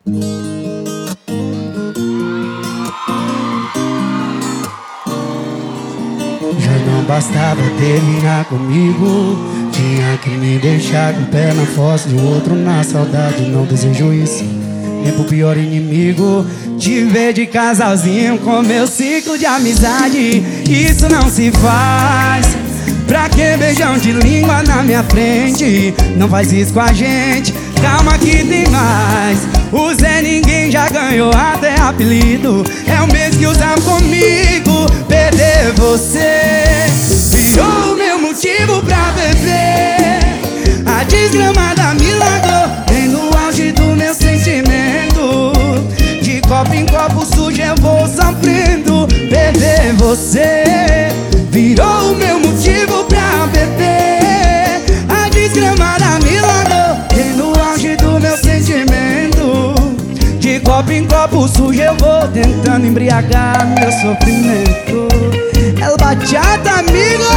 Já não bastava terminar comigo, tinha que me deixar com o pé na fossa de outro na saudade. Não desejo isso nem pro pior inimigo. Te ver de casalzinho com meu ciclo de amizade, isso não se faz. Pra que beijão de língua na minha frente? Não faz isso com a gente, calma que tem mais. O Zé Ninguém já ganhou até apelido, é o mesmo que usava comigo. Perder você virou o meu motivo pra beber. A desgramada me largou bem no auge do meu sentimento. De copo em copo sujo eu vou sofrendo. Perder você virou o meu motivo pra beber. A desgramada me largou bem no auge do meu sentimento. De copo em copo sujo eu vou tentando embriagar meu sofrimento. El Bachata, amigo!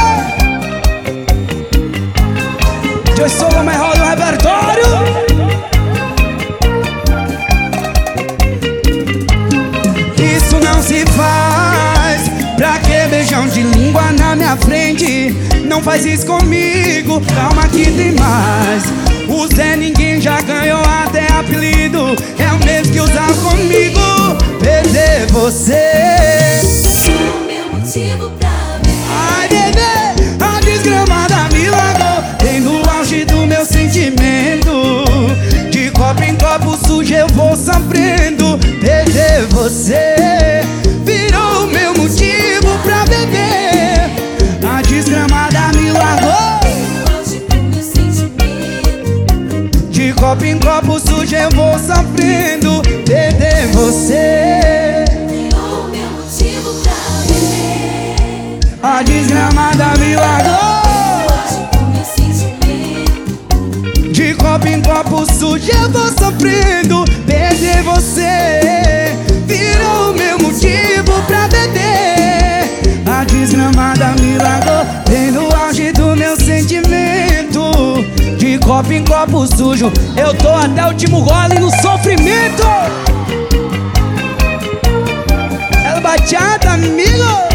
Eu sou o melhor do repertório. Isso não se faz. Pra que beijão de língua na minha frente? Não faz isso comigo, calma que tem mais. O Zé Ninguém já ganhou até apelido, é o mesmo que usava comigo. Perder você é o meu motivo pra beber. Ai, bebê, a desgramada me largou bem no auge do meu sentimento. De copo em copo sujo eu vou sofrendo. Perder você virou o meu motivo pra beber. A desgramada me largou No auge do meu sentimento. de copo em copo sujo eu vou sofrendo. Perder você Virou o meu motivo pra beber. a desgramada me largou No auge do meu sentimento. de copo em copo sujo eu vou sofrendo. Perder você virou o meu motivo pra beber. A desgramada me largou bem no auge do meu sentimento. De copo em copo sujo eu tô até o último gole no sofrimento. El Bachata, amigo!